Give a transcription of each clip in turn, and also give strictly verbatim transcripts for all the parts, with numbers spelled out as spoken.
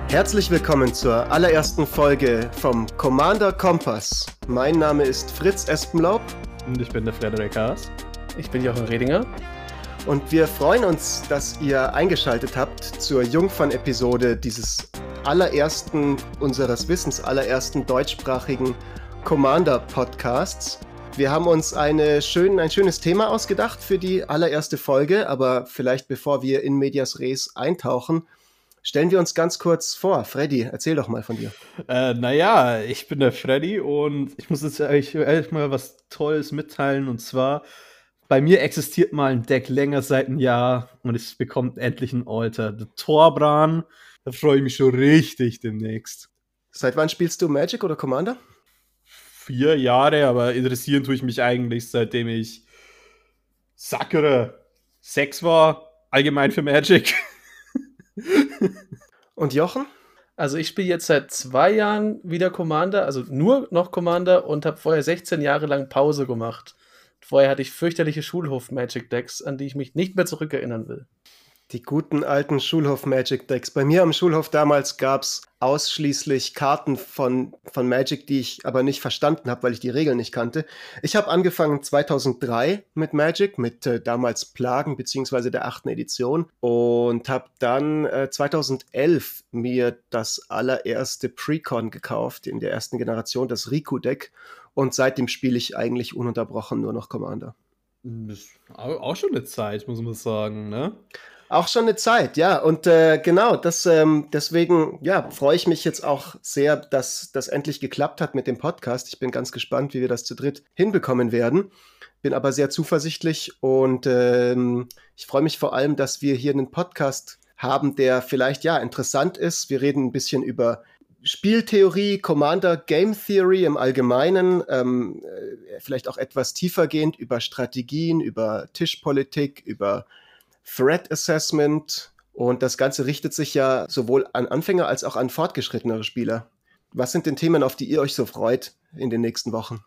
Herzlich willkommen zur allerersten Folge vom Commander Kompass. Mein Name ist Fritz Espenlaub. Und ich bin der Frederik Haas. Ich bin Jochen Redinger. Und wir freuen uns, dass ihr eingeschaltet habt zur Jungfern-Episode dieses allerersten, unseres Wissens allerersten deutschsprachigen Commander-Podcasts. Wir haben uns eine schön, ein schönes Thema ausgedacht für die allererste Folge, aber vielleicht bevor wir in medias res eintauchen, stellen wir uns ganz kurz vor. Freddy, erzähl doch mal von dir. Äh, naja, ich bin der Freddy und ich muss jetzt ehrlich, ehrlich mal was Tolles mitteilen. Und zwar, bei mir existiert mal ein Deck länger seit einem Jahr und es bekommt endlich ein Alter. Der Torbran, da freue ich mich schon richtig demnächst. Seit wann spielst du Magic oder Commander? Vier Jahre, aber interessieren tue ich mich eigentlich, seitdem ich Sackere sechs war, allgemein für Magic. Und Jochen? Also ich spiele jetzt seit zwei Jahren wieder Commander, also nur noch Commander und habe vorher sechzehn Jahre lang Pause gemacht. Vorher hatte ich fürchterliche Schulhof-Magic-Decks, an die ich mich nicht mehr zurückerinnern will. Die guten alten Schulhof-Magic-Decks. Bei mir am Schulhof damals gab es ausschließlich Karten von, von Magic, die ich aber nicht verstanden habe, weil ich die Regeln nicht kannte. Ich habe angefangen zweitausenddrei mit Magic, mit äh, damals Plagen beziehungsweise der achten Edition und habe dann äh, zweitausendelf mir das allererste Precon gekauft, in der ersten Generation, das Riku-Deck. Und seitdem spiele ich eigentlich ununterbrochen nur noch Commander. Das ist auch schon eine Zeit, muss man sagen, ne? Auch schon eine Zeit, ja. Und äh, genau, das, ähm, deswegen ja, freue ich mich jetzt auch sehr, dass das endlich geklappt hat mit dem Podcast. Ich bin ganz gespannt, wie wir das zu dritt hinbekommen werden. Bin aber sehr zuversichtlich und ähm, ich freue mich vor allem, dass wir hier einen Podcast haben, der vielleicht ja interessant ist. Wir reden ein bisschen über Spieltheorie, Commander, Game Theory im Allgemeinen, ähm, vielleicht auch etwas tiefergehend über Strategien, über Tischpolitik, über Threat Assessment, und das Ganze richtet sich ja sowohl an Anfänger als auch an fortgeschrittenere Spieler. Was sind denn Themen, auf die ihr euch so freut in den nächsten Wochen?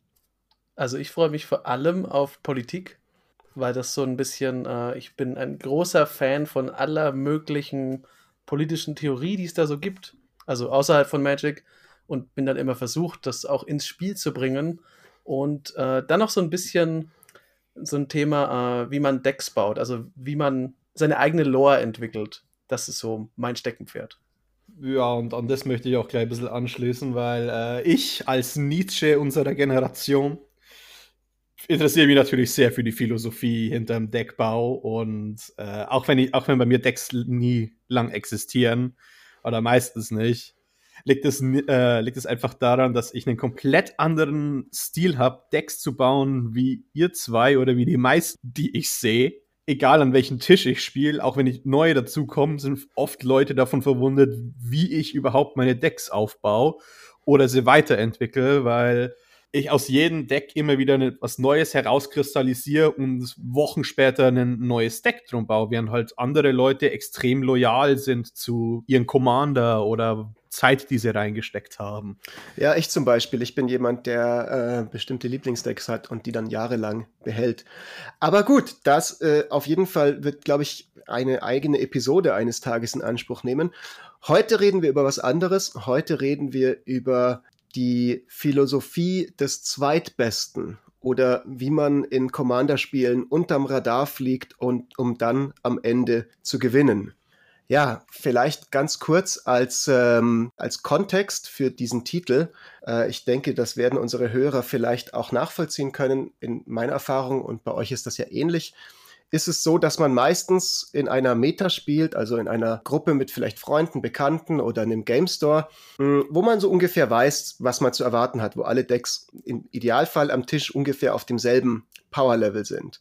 Also ich freue mich vor allem auf Politik, weil das so ein bisschen, äh, ich bin ein großer Fan von aller möglichen politischen Theorie, die es da so gibt, also außerhalb von Magic, und bin dann immer versucht, das auch ins Spiel zu bringen und äh, dann noch so ein bisschen so ein Thema, äh, wie man Decks baut, also wie man seine eigene Lore entwickelt. Das ist so mein Steckenpferd. Ja, und an das möchte ich auch gleich ein bisschen anschließen, weil äh, ich als Nietzsche unserer Generation interessiere mich natürlich sehr für die Philosophie hinterm Deckbau und äh, auch, wenn ich, auch wenn bei mir Decks nie lang existieren oder meistens nicht, liegt es, äh, liegt es einfach daran, dass ich einen komplett anderen Stil habe, Decks zu bauen, wie ihr zwei oder wie die meisten, die ich sehe. Egal an welchem Tisch ich spiele, auch wenn ich neu dazukomme, sind oft Leute davon verwundert, wie ich überhaupt meine Decks aufbaue oder sie weiterentwickle, weil ich aus jedem Deck immer wieder was Neues herauskristallisiere und Wochen später ein neues Deck drum baue, während halt andere Leute extrem loyal sind zu ihren Commander oder Zeit, die sie reingesteckt haben. Ja, ich zum Beispiel. Ich bin jemand, der äh, bestimmte Lieblingsdecks hat und die dann jahrelang behält. Aber gut, das äh, auf jeden Fall wird, glaube ich, eine eigene Episode eines Tages in Anspruch nehmen. Heute reden wir über was anderes. Heute reden wir über die Philosophie des Zweitbesten oder wie man in Commander-Spielen unterm Radar fliegt, und um dann am Ende zu gewinnen. Ja, vielleicht ganz kurz als, ähm, als Kontext für diesen Titel. Äh, ich denke, das werden unsere Hörer vielleicht auch nachvollziehen können. In meiner Erfahrung, und bei euch ist das ja ähnlich, ist es so, dass man meistens in einer Meta spielt, also in einer Gruppe mit vielleicht Freunden, Bekannten oder einem Game Store, wo man so ungefähr weiß, was man zu erwarten hat, wo alle Decks im Idealfall am Tisch ungefähr auf demselben Power-Level sind.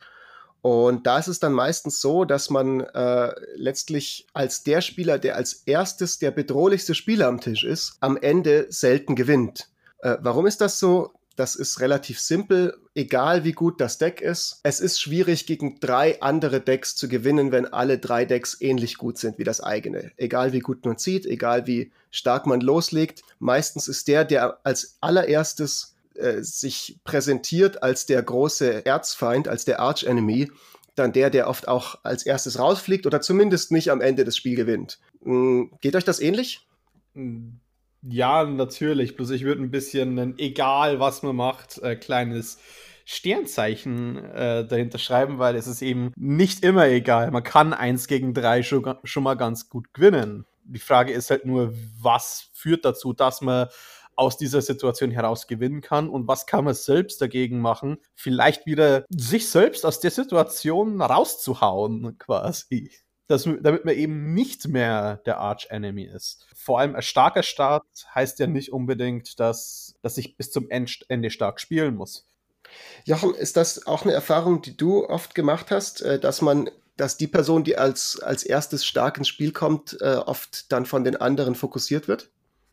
Und da ist es dann meistens so, dass man äh, letztlich als der Spieler, der als erstes der bedrohlichste Spieler am Tisch ist, am Ende selten gewinnt. Äh, warum ist das so? Das ist relativ simpel, egal wie gut das Deck ist. Es ist schwierig, gegen drei andere Decks zu gewinnen, wenn alle drei Decks ähnlich gut sind wie das eigene. Egal wie gut man zieht, egal wie stark man loslegt. Meistens ist der, der als allererstes äh, sich präsentiert als der große Erzfeind, als der Archenemy, dann der, der oft auch als erstes rausfliegt oder zumindest nicht am Ende das Spiel gewinnt. Hm, geht euch das ähnlich? Ja, natürlich. Bloß ich würde ein bisschen, ein, egal was man macht, äh, kleines Sternzeichen äh, dahinter schreiben, weil es ist eben nicht immer egal. Man kann eins gegen drei schon, ga- schon mal ganz gut gewinnen. Die Frage ist halt nur, was führt dazu, dass man aus dieser Situation heraus gewinnen kann und was kann man selbst dagegen machen, vielleicht wieder sich selbst aus der Situation rauszuhauen, quasi. Das, damit man eben nicht mehr der Arch-Enemy ist. Vor allem ein starker Start heißt ja nicht unbedingt, dass, dass ich bis zum End- Ende stark spielen muss. Jochen, ist das auch eine Erfahrung, die du oft gemacht hast, äh, dass man, dass die Person, die als, als erstes stark ins Spiel kommt, äh, oft dann von den anderen fokussiert wird?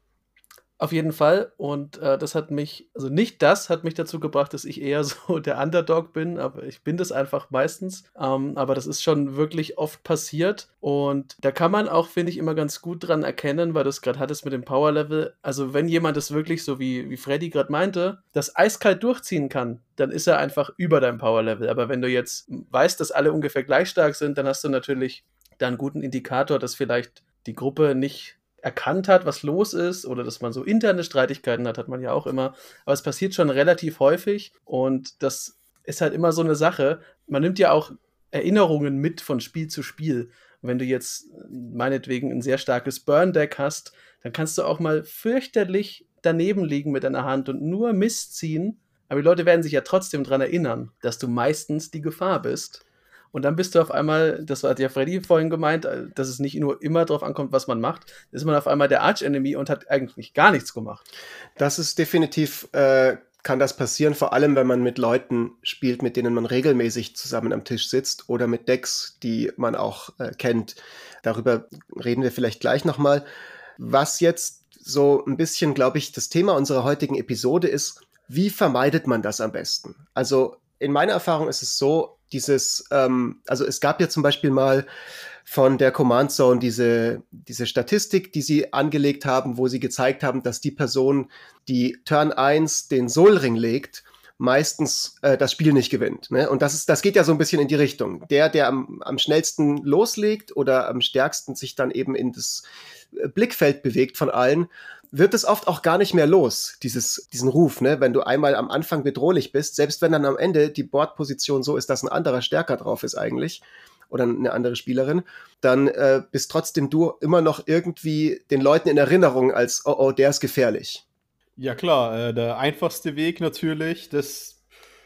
Auf jeden Fall. Und äh, das hat mich, also nicht das hat mich dazu gebracht, dass ich eher so der Underdog bin, aber ich bin das einfach meistens. Ähm, aber das ist schon wirklich oft passiert. Und da kann man auch, finde ich, immer ganz gut dran erkennen, weil du es gerade hattest mit dem Power-Level. Also wenn jemand das wirklich, so wie, wie Freddy gerade meinte, das eiskalt durchziehen kann, dann ist er einfach über deinem Power-Level. Aber wenn du jetzt weißt, dass alle ungefähr gleich stark sind, dann hast du natürlich da einen guten Indikator, dass vielleicht die Gruppe nicht erkannt hat, was los ist, oder dass man so interne Streitigkeiten hat, hat man ja auch immer. Aber es passiert schon relativ häufig und das ist halt immer so eine Sache. Man nimmt ja auch Erinnerungen mit von Spiel zu Spiel. Und wenn du jetzt meinetwegen ein sehr starkes Burn-Deck hast, dann kannst du auch mal fürchterlich daneben liegen mit deiner Hand und nur Mist ziehen. Aber die Leute werden sich ja trotzdem daran erinnern, dass du meistens die Gefahr bist. Und dann bist du auf einmal, das hat ja Freddy vorhin gemeint, dass es nicht nur immer darauf ankommt, was man macht, ist man auf einmal der Arch-Enemy und hat eigentlich gar nichts gemacht. Das ist definitiv, äh, kann das passieren, vor allem wenn man mit Leuten spielt, mit denen man regelmäßig zusammen am Tisch sitzt oder mit Decks, die man auch äh, kennt. Darüber reden wir vielleicht gleich nochmal. Was jetzt so ein bisschen, glaube ich, das Thema unserer heutigen Episode ist, wie vermeidet man das am besten? Also in meiner Erfahrung ist es so, dieses, ähm, also es gab ja zum Beispiel mal von der Command Zone diese, diese Statistik, die sie angelegt haben, wo sie gezeigt haben, dass die Person, die Turn eins den Sol-Ring legt, meistens äh, das Spiel nicht gewinnt. Ne? Und das ist, das geht ja so ein bisschen in die Richtung. Der, der am, am schnellsten loslegt oder am stärksten sich dann eben in das Blickfeld bewegt von allen, wird es oft auch gar nicht mehr los, dieses, diesen Ruf, ne? Wenn du einmal am Anfang bedrohlich bist, selbst wenn dann am Ende die Boardposition so ist, dass ein anderer stärker drauf ist eigentlich, oder eine andere Spielerin, dann äh, bist trotzdem du immer noch irgendwie den Leuten in Erinnerung als, oh, oh, der ist gefährlich. Ja klar, äh, der einfachste Weg natürlich, das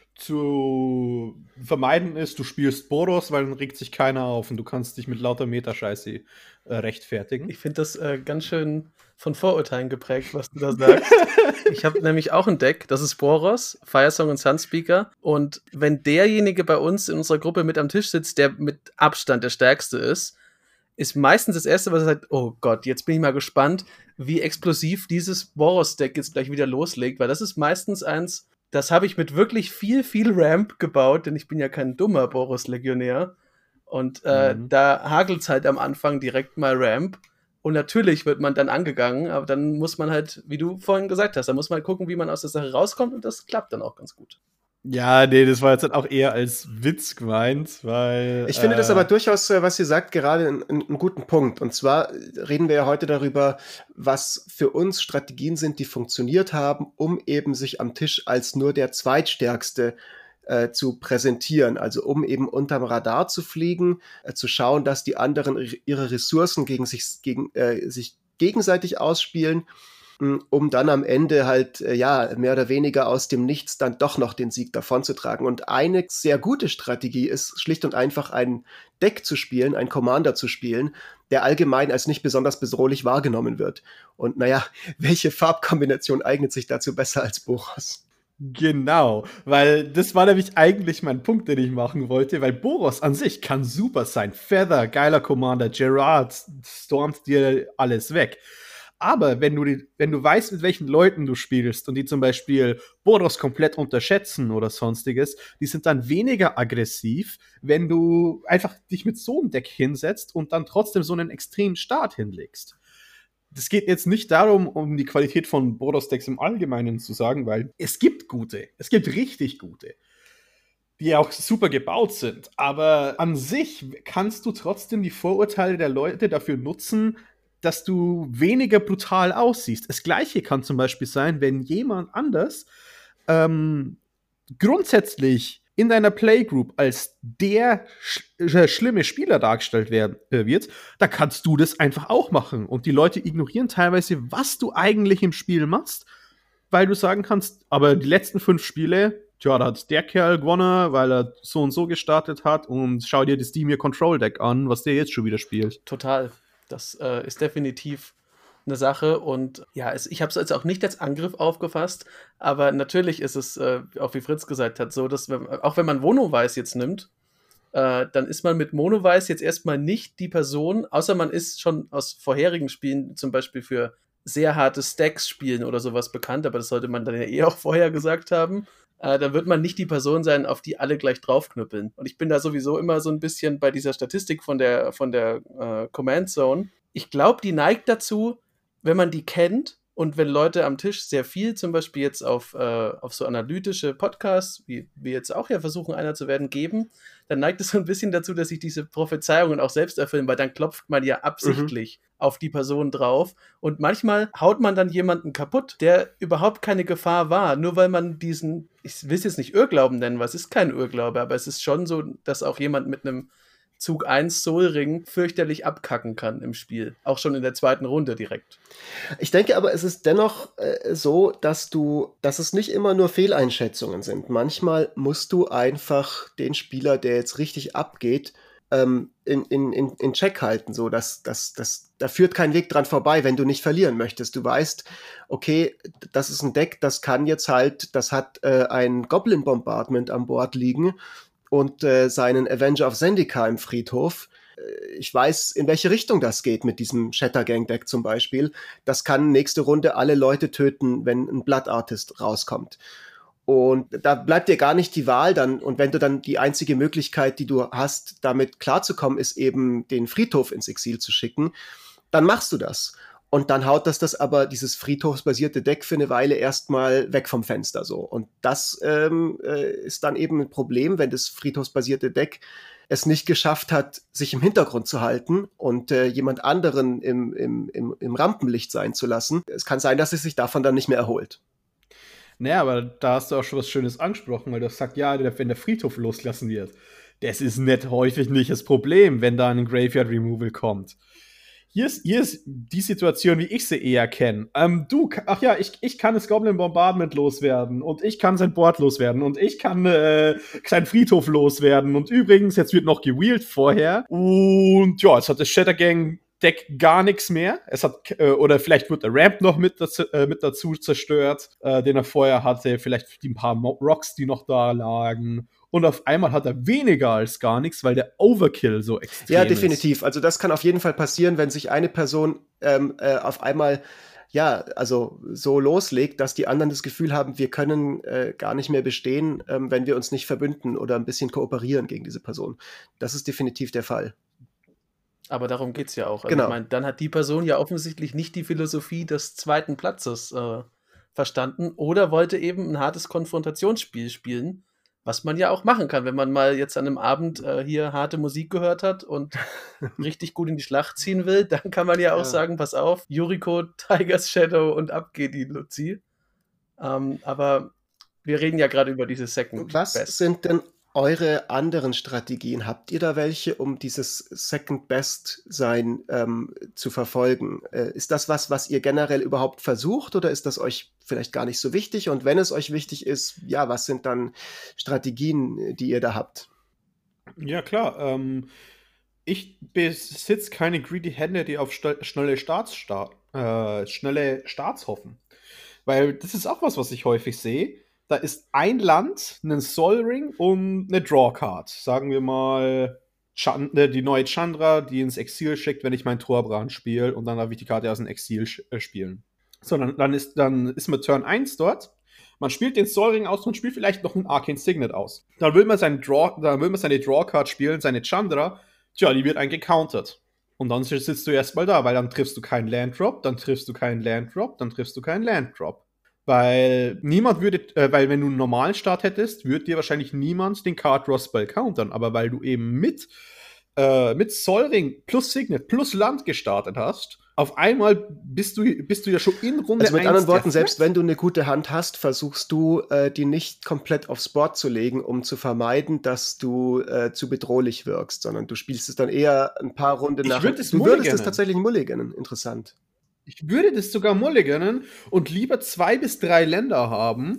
zu vermeiden ist, du spielst Boros, weil dann regt sich keiner auf und du kannst dich mit lauter Metascheiße äh, rechtfertigen. Ich finde das äh, ganz schön von Vorurteilen geprägt, was du da sagst. Ich habe nämlich auch ein Deck, das ist Boros, Firesong und Sunspeaker. Und wenn derjenige bei uns in unserer Gruppe mit am Tisch sitzt, der mit Abstand der Stärkste ist, ist meistens das Erste, was er sagt, oh Gott, jetzt bin ich mal gespannt, wie explosiv dieses Boros-Deck jetzt gleich wieder loslegt, weil das ist meistens eins, das habe ich mit wirklich viel, viel Ramp gebaut, denn ich bin ja kein dummer Boros-Legionär. Und äh, mhm. da hagelt es halt am Anfang direkt mal Ramp. Und natürlich wird man dann angegangen, aber dann muss man halt, wie du vorhin gesagt hast, da muss man gucken, wie man aus der Sache rauskommt und das klappt dann auch ganz gut. Ja, nee, das war jetzt auch eher als Witz gemeint, weil... Ich finde äh, das aber durchaus, was ihr sagt, gerade einen, einen guten Punkt. Und zwar reden wir ja heute darüber, was für uns Strategien sind, die funktioniert haben, um eben sich am Tisch als nur der Zweitstärkste äh, zu präsentieren. Also um eben unterm Radar zu fliegen, äh, zu schauen, dass die anderen ihre Ressourcen gegen sich, gegen, äh, sich gegenseitig ausspielen, um dann am Ende halt, ja, mehr oder weniger aus dem Nichts dann doch noch den Sieg davonzutragen. Und eine sehr gute Strategie ist schlicht und einfach ein Deck zu spielen, ein Commander zu spielen, der allgemein als nicht besonders bedrohlich wahrgenommen wird. Und naja, welche Farbkombination eignet sich dazu besser als Boros? Genau, weil das war nämlich eigentlich mein Punkt, den ich machen wollte, weil Boros an sich kann super sein. Feather, geiler Commander, Gerard stormt dir alles weg. Aber wenn du, die, wenn du weißt, mit welchen Leuten du spielst und die zum Beispiel Boros komplett unterschätzen oder sonstiges, die sind dann weniger aggressiv, wenn du einfach dich mit so einem Deck hinsetzt und dann trotzdem so einen extremen Start hinlegst. Das geht jetzt nicht darum, um die Qualität von Boros-Decks im Allgemeinen zu sagen, weil es gibt gute, es gibt richtig gute, die auch super gebaut sind. Aber an sich kannst du trotzdem die Vorurteile der Leute dafür nutzen, dass du weniger brutal aussiehst. Das Gleiche kann zum Beispiel sein, wenn jemand anders ähm, grundsätzlich in deiner Playgroup als der sch äh, schlimme Spieler dargestellt werden, äh, wird, da kannst du das einfach auch machen. Und die Leute ignorieren teilweise, was du eigentlich im Spiel machst, weil du sagen kannst, aber die letzten fünf Spiele, tja, da hat der Kerl gewonnen, weil er so und so gestartet hat, und schau dir das Dimir Control Deck an, was der jetzt schon wieder spielt. Total. Das äh, ist definitiv eine Sache, und ja, es, ich habe es jetzt auch nicht als Angriff aufgefasst, aber natürlich ist es, äh, auch wie Fritz gesagt hat, so, dass wenn, auch wenn man Monoweiß jetzt nimmt, äh, dann ist man mit Monoweiß jetzt erstmal nicht die Person, außer man ist schon aus vorherigen Spielen zum Beispiel für sehr harte Stacks spielen oder sowas bekannt, aber das sollte man dann ja eh auch vorher gesagt haben, äh, dann wird man nicht die Person sein, auf die alle gleich draufknüppeln. Und ich bin da sowieso immer so ein bisschen bei dieser Statistik von der, von der äh, Command Zone. Ich glaube, die neigt dazu, wenn man die kennt und wenn Leute am Tisch sehr viel, zum Beispiel jetzt auf, äh, auf so analytische Podcasts, wie wir jetzt auch ja versuchen, einer zu werden, geben, dann neigt es so ein bisschen dazu, dass sich diese Prophezeiungen auch selbst erfüllen, weil dann klopft man ja absichtlich mhm. auf die Person drauf, und manchmal haut man dann jemanden kaputt, der überhaupt keine Gefahr war, nur weil man diesen, ich will es jetzt nicht Irrglauben nennen, weil es ist kein Irrglaube, aber es ist schon so, dass auch jemand mit einem Zug eins Soul Ring fürchterlich abkacken kann im Spiel. Auch schon in der zweiten Runde direkt. Ich denke aber, es ist dennoch äh, so, dass du, dass es nicht immer nur Fehleinschätzungen sind. Manchmal musst du einfach den Spieler, der jetzt richtig abgeht, ähm, in, in, in, in Check halten. So, dass, dass, dass, da führt kein Weg dran vorbei, wenn du nicht verlieren möchtest. Du weißt, okay, das ist ein Deck, das kann jetzt halt, das hat äh, ein Goblin Bombardment an Bord liegen und äh, seinen Avenger of Zendikar im Friedhof. Ich weiß, in welche Richtung das geht mit diesem Shattergang-Deck zum Beispiel. Das kann nächste Runde alle Leute töten, wenn ein Blood Artist rauskommt. Und da bleibt dir gar nicht die Wahl dann. Und wenn du dann die einzige Möglichkeit, die du hast, damit klarzukommen, ist eben den Friedhof ins Exil zu schicken, dann machst du das. Und dann haut das das aber, dieses friedhofsbasierte Deck, für eine Weile erstmal weg vom Fenster so. Und das ähm, äh, ist dann eben ein Problem, wenn das friedhofsbasierte Deck es nicht geschafft hat, sich im Hintergrund zu halten und äh, jemand anderen im, im, im, im Rampenlicht sein zu lassen. Es kann sein, dass es sich davon dann nicht mehr erholt. Naja, aber da hast du auch schon was Schönes angesprochen, weil du hast gesagt, ja, wenn der Friedhof losgelassen wird. Das ist nicht häufig nicht das Problem, wenn da ein Graveyard Removal kommt. Hier ist, hier ist die Situation, wie ich sie eher kenne. Ähm, du, ach ja, ich, ich kann das Goblin Bombardment loswerden und ich kann sein Board loswerden und ich kann äh, seinen Friedhof loswerden und übrigens, jetzt wird noch gewheelt vorher und ja, jetzt hat das Shattergang Deck gar nichts mehr. Es hat, äh, oder vielleicht wird der Ramp noch mit dazu, äh, mit dazu zerstört, äh, den er vorher hatte, vielleicht die ein paar Mo- Rocks, die noch da lagen. Und auf einmal hat er weniger als gar nichts, weil der Overkill so extrem ist. Ja, definitiv. Also das kann auf jeden Fall passieren, wenn sich eine Person ähm, äh, auf einmal ja, also so loslegt, dass die anderen das Gefühl haben, wir können äh, gar nicht mehr bestehen, ähm, wenn wir uns nicht verbünden oder ein bisschen kooperieren gegen diese Person. Das ist definitiv der Fall. Aber darum geht es ja auch. Also genau. Ich meine, dann hat die Person ja offensichtlich nicht die Philosophie des zweiten Platzes äh, verstanden oder wollte eben ein hartes Konfrontationsspiel spielen, was man ja auch machen kann, wenn man mal jetzt an einem Abend äh, hier harte Musik gehört hat und richtig gut in die Schlacht ziehen will, dann kann man ja auch ja. sagen, pass auf, Yuriko, Tiger's Shadow und ab geht die Luzi. Ähm, aber wir reden ja gerade über diese Second Was Best. sind denn eure anderen Strategien? Habt ihr da welche, um dieses Second Best sein ähm, zu verfolgen? Äh, ist das was, was ihr generell überhaupt versucht oder ist das euch vielleicht gar nicht so wichtig? Und wenn es euch wichtig ist, ja, was sind dann Strategien, die ihr da habt? Ja, klar. Ähm, ich besitze keine greedy Hände, die auf st- schnelle Starts star- äh, schnelle Starts hoffen. Weil das ist auch was, was ich häufig sehe. Da ist ein Land, ein Sol Ring und eine Drawcard. Sagen wir mal Chan- die neue Chandra, die ins Exil schickt, wenn ich meinen Torbrand spiele und dann darf ich die Karte aus dem Exil sch- äh, spielen. So, dann, dann, ist, dann ist man Turn eins dort. Man spielt den Sol Ring aus und spielt vielleicht noch einen Arcane Signet aus. Dann will man, seinen Draw, dann will man seine Drawcard spielen, seine Chandra. Tja, die wird eingecountert. Und dann sitzt du erstmal da, weil dann triffst du keinen Landdrop, dann triffst du keinen Landdrop, dann triffst du keinen Landdrop. Weil niemand würde, äh, weil wenn du einen normalen Start hättest, würde dir wahrscheinlich niemand den Card Draw Spell countern. Aber weil du eben mit, äh, mit Sol Ring plus Signet plus Land gestartet hast, auf einmal bist du, bist du ja schon in Runde Also mit eins anderen Worten, der selbst Threat. wenn du eine gute Hand hast, versuchst du, äh, die nicht komplett aufs Board zu legen, um zu vermeiden, dass du äh, zu bedrohlich wirkst, sondern du spielst es dann eher ein paar Runden Ich nach. würde es Du würdest es mulliganen. tatsächlich mulliganen. Interessant. Ich würde das sogar mulliganen und lieber zwei bis drei Länder haben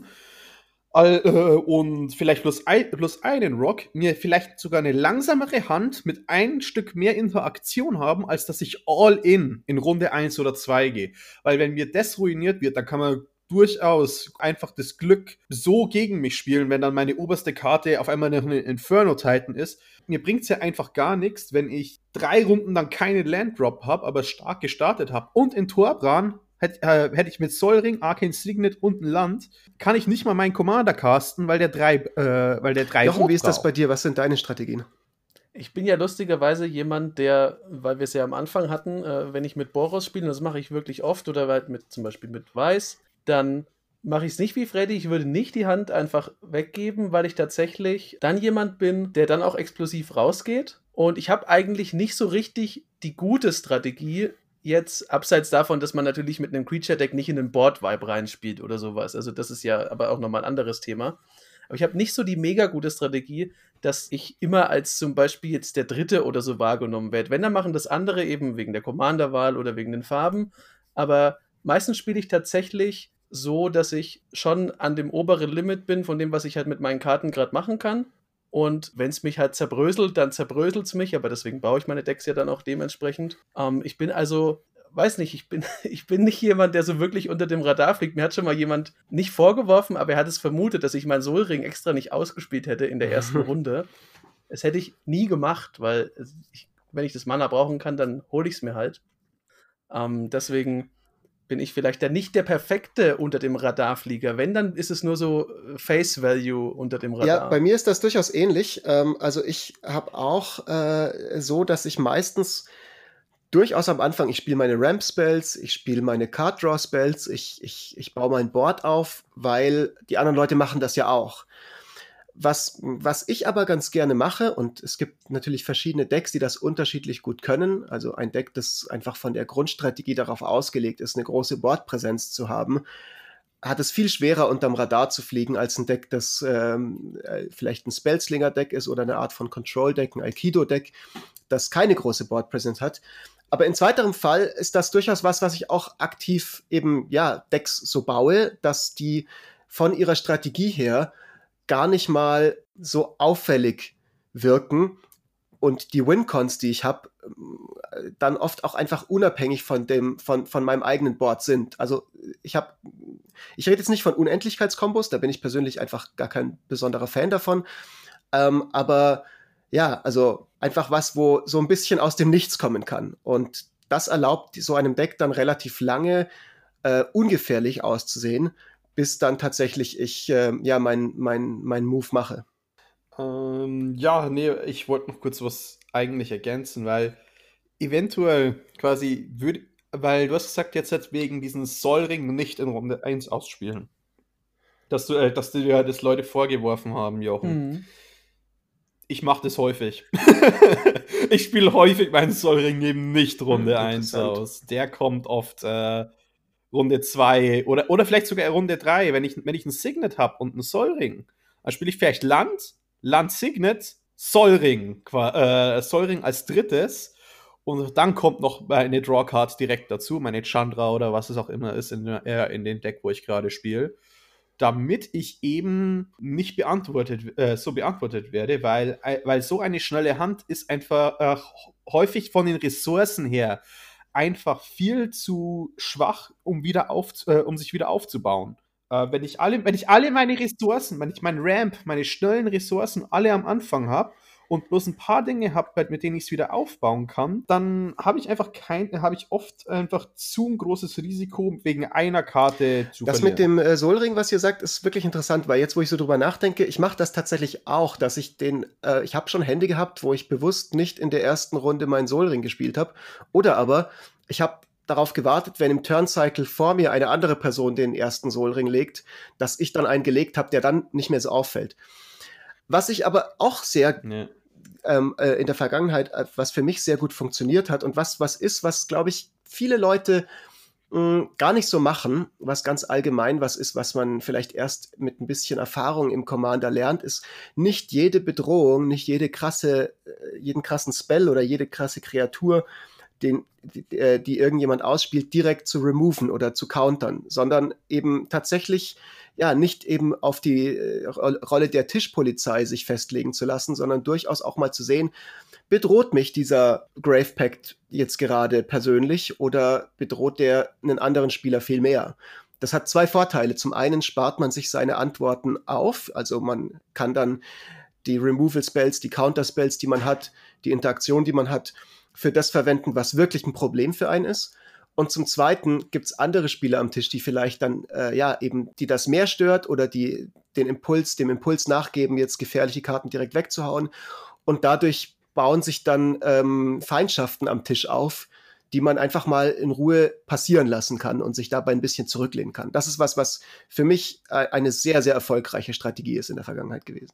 all, äh, und vielleicht plus, ein, plus einen Rock, mir vielleicht sogar eine langsamere Hand mit ein Stück mehr Interaktion haben, als dass ich all in in Runde eins oder zwei gehe. Weil wenn mir das ruiniert wird, dann kann man durchaus einfach das Glück so gegen mich spielen, wenn dann meine oberste Karte auf einmal noch eine Inferno-Titan ist. Mir bringt es ja einfach gar nichts, wenn ich drei Runden dann keine Land-Drop habe, aber stark gestartet habe. Und in Torbran hätte äh, hätt ich mit Sol Ring, Arcane Signet und ein Land, kann ich nicht mal meinen Commander casten, weil der drei, äh, weil der drei Jochen, Rot wie ist das braucht. bei dir? Was sind deine Strategien? Ich bin ja lustigerweise jemand, der, weil wir es ja am Anfang hatten, äh, wenn ich mit Boros spiele, und das mache ich wirklich oft, oder halt mit, zum Beispiel mit Weiß, dann mache ich es nicht wie Freddy. Ich würde nicht die Hand einfach weggeben, weil ich tatsächlich dann jemand bin, der dann auch explosiv rausgeht. Und ich habe eigentlich nicht so richtig die gute Strategie, jetzt abseits davon, dass man natürlich mit einem Creature-Deck nicht in den Board-Vibe reinspielt oder sowas. Also das ist ja aber auch nochmal ein anderes Thema. Aber ich habe nicht so die mega gute Strategie, dass ich immer als zum Beispiel jetzt der Dritte oder so wahrgenommen werde. Wenn, dann machen das andere eben wegen der Commander-Wahl oder wegen den Farben. Aber meistens spiele ich tatsächlich so, dass ich schon an dem oberen Limit bin von dem, was ich halt mit meinen Karten gerade machen kann. Und wenn es mich halt zerbröselt, dann zerbröselt es mich, aber deswegen baue ich meine Decks ja dann auch dementsprechend. Ähm, ich bin also, weiß nicht, ich bin, ich bin nicht jemand, der so wirklich unter dem Radar fliegt. Mir hat schon mal jemand nicht vorgeworfen, aber er hat es vermutet, dass ich meinen Sol Ring extra nicht ausgespielt hätte in der ersten Runde. Das hätte ich nie gemacht, weil ich, wenn ich das Mana brauchen kann, dann hole ich es mir halt. Ähm, deswegen bin ich vielleicht dann nicht der perfekte unter dem Radarflieger. Wenn, dann ist es nur so Face Value unter dem Radar. Ja, bei mir ist das durchaus ähnlich. Ähm, also ich habe auch äh, so, dass ich meistens durchaus am Anfang, ich spiele meine Ramp-Spells, ich spiele meine Card-Draw-Spells, ich, ich, ich baue mein Board auf, weil die anderen Leute machen das ja auch. Was, was ich aber ganz gerne mache, und es gibt natürlich verschiedene Decks, die das unterschiedlich gut können, also ein Deck, das einfach von der Grundstrategie darauf ausgelegt ist, eine große Boardpräsenz zu haben, hat es viel schwerer, unterm Radar zu fliegen, als ein Deck, das ähm, vielleicht ein Spellslinger-Deck ist oder eine Art von Control-Deck, ein Aikido-Deck, das keine große Boardpräsenz hat. Aber in zweiterem Fall ist das durchaus was, was ich auch aktiv eben, ja, Decks so baue, dass die von ihrer Strategie her gar nicht mal so auffällig wirken und die Win-Cons, die ich habe, dann oft auch einfach unabhängig von dem, von, von meinem eigenen Board sind. Also ich habe, ich rede jetzt nicht von Unendlichkeitskombos, da bin ich persönlich einfach gar kein besonderer Fan davon, ähm, aber ja, also einfach was, wo so ein bisschen aus dem Nichts kommen kann. Und das erlaubt so einem Deck dann relativ lange äh, ungefährlich auszusehen, bis dann tatsächlich ich äh, ja mein, mein, mein Move mache. Ähm, ja, nee, ich wollte noch kurz was eigentlich ergänzen, weil eventuell quasi würde, weil du hast gesagt, jetzt halt wegen diesen Sol Ring nicht in Runde eins ausspielen. Dass du, äh, dass dir ja das Leute vorgeworfen haben, Jochen. Mhm. Ich mache das häufig. Ich spiele häufig meinen Sol Ring eben nicht Runde Hm, eins interessant. aus. Der kommt oft äh, Runde zwei oder, oder vielleicht sogar Runde drei, wenn ich, wenn ich ein Signet habe und einen Sol Ring. Dann spiele ich vielleicht Land, Land Signet, Sol Ring, qua- äh, Sol Ring als drittes. Und dann kommt noch meine Drawcard direkt dazu, meine Chandra oder was es auch immer ist in, äh, in dem Deck, wo ich gerade spiele. Damit ich eben nicht beantwortet, äh, so beantwortet werde, weil, äh, weil so eine schnelle Hand ist einfach äh, häufig von den Ressourcen her einfach viel zu schwach, um, wieder auf, äh, um sich wieder aufzubauen. Äh, wenn, ich alle, wenn ich alle meine Ressourcen, wenn ich meinen Ramp, meine schnellen Ressourcen alle am Anfang habe und bloß ein paar Dinge habe, mit denen ich es wieder aufbauen kann, dann habe ich einfach kein, habe ich oft einfach zu ein großes Risiko, wegen einer Karte zu Das verlieren. mit dem äh, Sol Ring, was ihr sagt, ist wirklich interessant, weil jetzt, wo ich so drüber nachdenke, ich mache das tatsächlich auch, dass ich den, äh, ich habe schon Hände gehabt, wo ich bewusst nicht in der ersten Runde meinen Sol Ring gespielt habe. Oder aber ich habe darauf gewartet, wenn im Turncycle vor mir eine andere Person den ersten Sol Ring legt, dass ich dann einen gelegt habe, der dann nicht mehr so auffällt. Was ich aber auch sehr Ja. ähm, äh, in der Vergangenheit, äh, was für mich sehr gut funktioniert hat und was, was ist, was, glaube ich, viele Leute mh, gar nicht so machen, was ganz allgemein was ist, was man vielleicht erst mit ein bisschen Erfahrung im Commander lernt, ist nicht jede Bedrohung, nicht jede krasse, äh, jeden krassen Spell oder jede krasse Kreatur, den, die, äh, die irgendjemand ausspielt, direkt zu removen oder zu countern, sondern eben tatsächlich ja nicht eben auf die äh, Rolle der Tischpolizei sich festlegen zu lassen, sondern durchaus auch mal zu sehen, bedroht mich dieser Grave Pact jetzt gerade persönlich oder bedroht der einen anderen Spieler viel mehr? Das hat zwei Vorteile. Zum einen spart man sich seine Antworten auf, also man kann dann die Removal-Spells, die Counter-Spells, die man hat, die Interaktion, die man hat, für das verwenden, was wirklich ein Problem für einen ist. Und zum Zweiten gibt es andere Spieler am Tisch, die vielleicht dann, äh, ja, eben, die das mehr stört oder die den Impuls, dem Impuls nachgeben, jetzt gefährliche Karten direkt wegzuhauen. Und dadurch bauen sich dann ähm, Feindschaften am Tisch auf, die man einfach mal in Ruhe passieren lassen kann und sich dabei ein bisschen zurücklehnen kann. Das ist was, was für mich äh, eine sehr, sehr erfolgreiche Strategie ist in der Vergangenheit gewesen.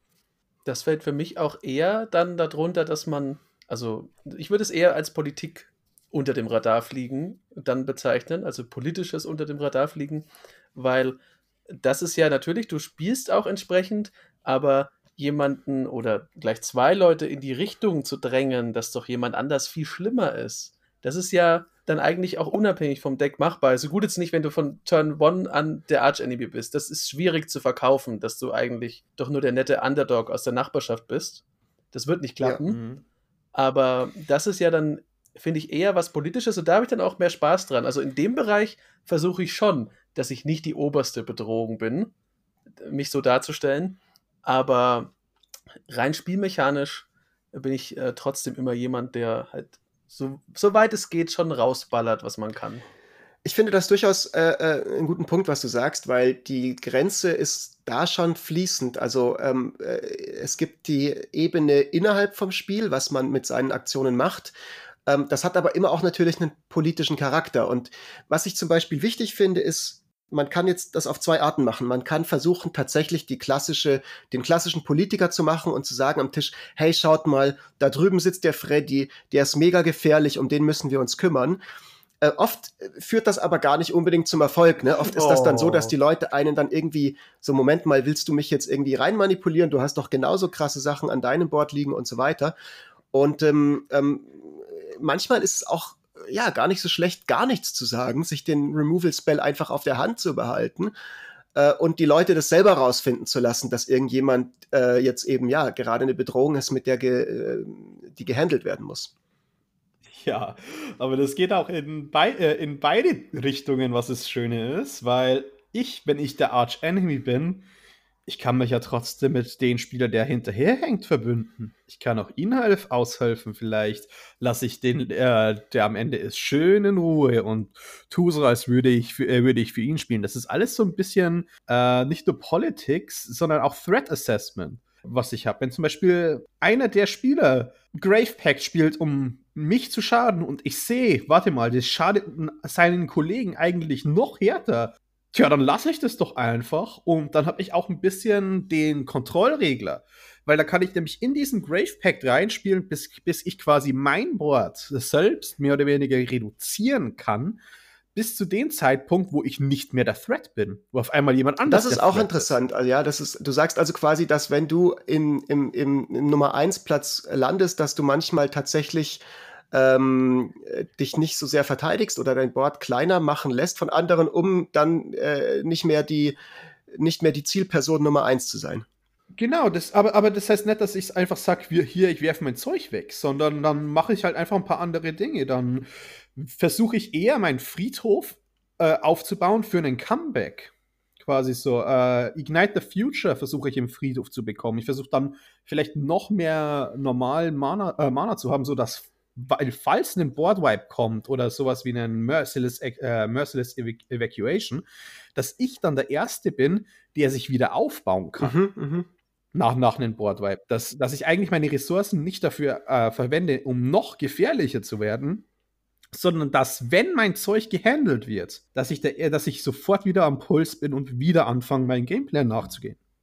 Das fällt für mich auch eher dann darunter, dass man, also ich würde es eher als Politik unter dem Radar fliegen dann bezeichnen, also politisches unter dem Radar fliegen, weil das ist ja natürlich, du spielst auch entsprechend, aber jemanden oder gleich zwei Leute in die Richtung zu drängen, dass doch jemand anders viel schlimmer ist, das ist ja dann eigentlich auch unabhängig vom Deck machbar. Also gut jetzt nicht, wenn du von Turn One an der Arch-Enemy bist. Das ist schwierig zu verkaufen, dass du eigentlich doch nur der nette Underdog aus der Nachbarschaft bist. Das wird nicht klappen. Ja. Aber das ist ja dann, finde ich, eher was Politisches und da habe ich dann auch mehr Spaß dran. Also in dem Bereich versuche ich schon, dass ich nicht die oberste Bedrohung bin, mich so darzustellen. Aber rein spielmechanisch bin ich äh, trotzdem immer jemand, der halt so, soweit es geht schon rausballert, was man kann. Ich finde das durchaus äh, äh, einen guten Punkt, was du sagst, weil die Grenze ist da schon fließend. Also ähm, äh, es gibt die Ebene innerhalb vom Spiel, was man mit seinen Aktionen macht. Ähm, das hat aber immer auch natürlich einen politischen Charakter. Und was ich zum Beispiel wichtig finde, ist, man kann jetzt das auf zwei Arten machen. Man kann versuchen, tatsächlich die klassische, den klassischen Politiker zu machen und zu sagen am Tisch, hey, schaut mal, da drüben sitzt der Freddy, der ist mega gefährlich, um den müssen wir uns kümmern. Äh, oft führt das aber gar nicht unbedingt zum Erfolg. Ne? Oft ist das dann so, dass die Leute einen dann irgendwie so, Moment mal, willst du mich jetzt irgendwie rein manipulieren? Du hast doch genauso krasse Sachen an deinem Board liegen und so weiter. Und ähm, ähm, manchmal ist es auch ja, gar nicht so schlecht, gar nichts zu sagen, sich den Removal-Spell einfach auf der Hand zu behalten äh, und die Leute das selber rausfinden zu lassen, dass irgendjemand äh, jetzt eben, ja, gerade eine Bedrohung ist, mit der ge, äh, die gehandelt werden muss. Ja, aber das geht auch in, bei, äh, in beide Richtungen, was das Schöne ist, weil ich, wenn ich der Arch-Enemy bin, ich kann mich ja trotzdem mit dem Spieler, der hinterherhängt, verbünden. Ich kann auch ihn helf, aushelfen. Vielleicht lasse ich den, äh, der am Ende ist, schön in Ruhe und tue so, als würde ich, für, äh, würde ich für ihn spielen. Das ist alles so ein bisschen äh, nicht nur Politics, sondern auch Threat Assessment, was ich habe. Wenn zum Beispiel einer der Spieler Grave Pact spielt, um mich zu schaden und ich sehe, warte mal, das schadet seinen Kollegen eigentlich noch härter. Tja, dann lasse ich das doch einfach und dann habe ich auch ein bisschen den Kontrollregler, weil da kann ich nämlich in diesen Grave Pact reinspielen, bis, bis ich quasi mein Board selbst mehr oder weniger reduzieren kann, bis zu dem Zeitpunkt, wo ich nicht mehr der Threat bin, wo auf einmal jemand anders Das ist auch interessant. Also, ja, das ist, du sagst also quasi, dass wenn du in, im, im, im Nummer eins Platz landest, dass du manchmal tatsächlich Ähm, dich nicht so sehr verteidigst oder dein Board kleiner machen lässt von anderen, um dann äh, nicht mehr die nicht mehr die Zielperson Nummer eins zu sein. Genau, das, aber, aber das heißt nicht, dass ich einfach sage, hier, ich werfe mein Zeug weg, sondern dann mache ich halt einfach ein paar andere Dinge. Dann versuche ich eher, meinen Friedhof äh, aufzubauen für einen Comeback. Quasi so, äh, Ignite the Future versuche ich im Friedhof zu bekommen. Ich versuche dann vielleicht noch mehr normalen Mana, äh, Mana zu haben, sodass, weil falls ein Boardwipe kommt oder sowas wie ein Merciless, äh, Merciless Evac- Evacuation, dass ich dann der Erste bin, der sich wieder aufbauen kann. Mhm, mh. Nach, nach einem Boardwipe. Dass, dass ich eigentlich meine Ressourcen nicht dafür äh, verwende, um noch gefährlicher zu werden, sondern dass, wenn mein Zeug gehandelt wird, dass ich, der, dass ich sofort wieder am Puls bin und wieder anfange, meinen Gameplan nachzugehen.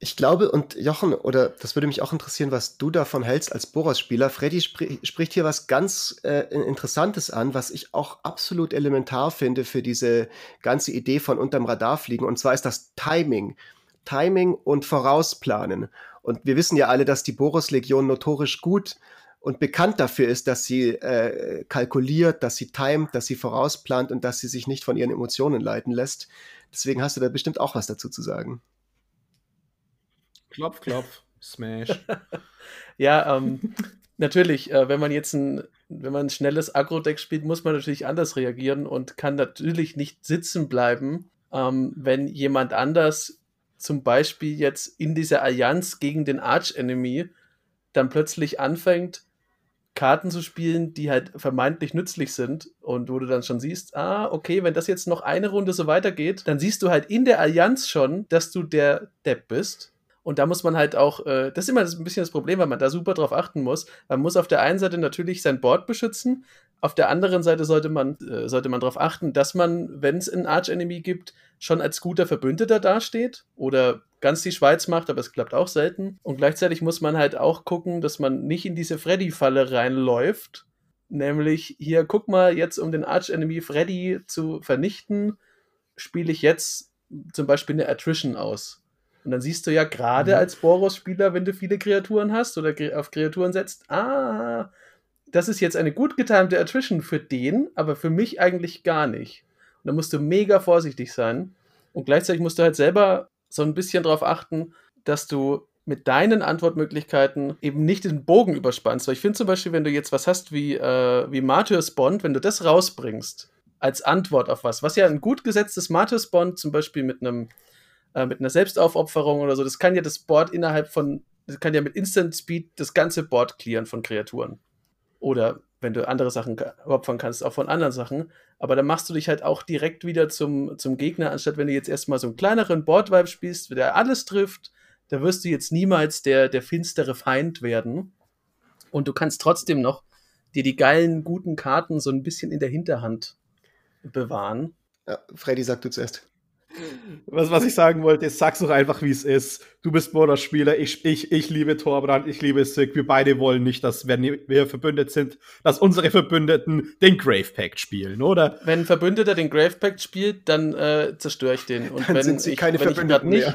Ich glaube, und Jochen, oder das würde mich auch interessieren, was du davon hältst als Boros-Spieler. Freddy spr spricht hier was ganz äh, Interessantes an, was ich auch absolut elementar finde für diese ganze Idee von unterm Radar fliegen. Und zwar ist das Timing. Timing und Vorausplanen. Und wir wissen ja alle, dass die Boros-Legion notorisch gut und bekannt dafür ist, dass sie äh, kalkuliert, dass sie timet, dass sie vorausplant und dass sie sich nicht von ihren Emotionen leiten lässt. Deswegen hast du da bestimmt auch was dazu zu sagen. Klopf, klopf, Smash. Ja, ähm, natürlich, äh, wenn man jetzt ein, wenn man ein schnelles Agro-Deck spielt, muss man natürlich anders reagieren und kann natürlich nicht sitzen bleiben, ähm, wenn jemand anders zum Beispiel jetzt in dieser Allianz gegen den Arch-Enemy dann plötzlich anfängt, Karten zu spielen, die halt vermeintlich nützlich sind und wo du dann schon siehst, ah, okay, wenn das jetzt noch eine Runde so weitergeht, dann siehst du halt in der Allianz schon, dass du der Depp bist. Und da muss man halt auch, äh, das ist immer ein bisschen das Problem, weil man da super drauf achten muss. Man muss auf der einen Seite natürlich sein Board beschützen, auf der anderen Seite sollte man, äh, sollte man darauf achten, dass man, wenn es einen Arch-Enemy gibt, schon als guter Verbündeter dasteht oder ganz die Schweiz macht, aber es klappt auch selten. Und gleichzeitig muss man halt auch gucken, dass man nicht in diese Freddy-Falle reinläuft. Nämlich, hier, guck mal, jetzt um den Arch-Enemy Freddy zu vernichten, spiele ich jetzt zum Beispiel eine Attrition aus. Und dann siehst du ja gerade mhm. als Boros-Spieler, wenn du viele Kreaturen hast oder auf Kreaturen setzt, ah, das ist jetzt eine gut getimte Attrition für den, aber für mich eigentlich gar nicht. Und da musst du mega vorsichtig sein. Und gleichzeitig musst du halt selber so ein bisschen darauf achten, dass du mit deinen Antwortmöglichkeiten eben nicht den Bogen überspannst. Weil ich finde zum Beispiel, wenn du jetzt was hast wie, äh, wie Martyrs Bond, wenn du das rausbringst als Antwort auf was, was ja ein gut gesetztes Martyrs Bond zum Beispiel mit einem mit einer Selbstaufopferung oder so, das kann ja das Board innerhalb von, das kann ja mit Instant Speed das ganze Board clearen von Kreaturen. Oder wenn du andere Sachen opfern kannst, auch von anderen Sachen. Aber dann machst du dich halt auch direkt wieder zum, zum Gegner, anstatt wenn du jetzt erstmal so einen kleineren Board-Vibe spielst, der alles trifft, da wirst du jetzt niemals der, der finstere Feind werden. Und du kannst trotzdem noch dir die geilen, guten Karten so ein bisschen in der Hinterhand bewahren. Ja, Freddy, sag du zuerst. Was, was ich sagen wollte, ist, sag's doch einfach, wie es ist. Du bist Boros-Spieler, ich, ich, ich liebe Torbrand, ich liebe Sig. Wir beide wollen nicht, dass, wenn wir verbündet sind, dass unsere Verbündeten den Grave Pact spielen, oder? Wenn ein Verbündeter den Grave Pact spielt, dann äh, zerstöre ich den. Und dann wenn sind sie ich, keine wenn Verbündeten ich